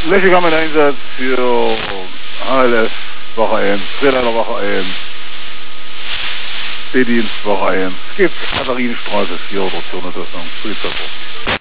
Lächig haben wir einen Einsatz für ALS Wache 1, Freelader Wache 1, B-Dienst Wache 1. Es gibt Katharinenstraße 4 oder 400 Polizei.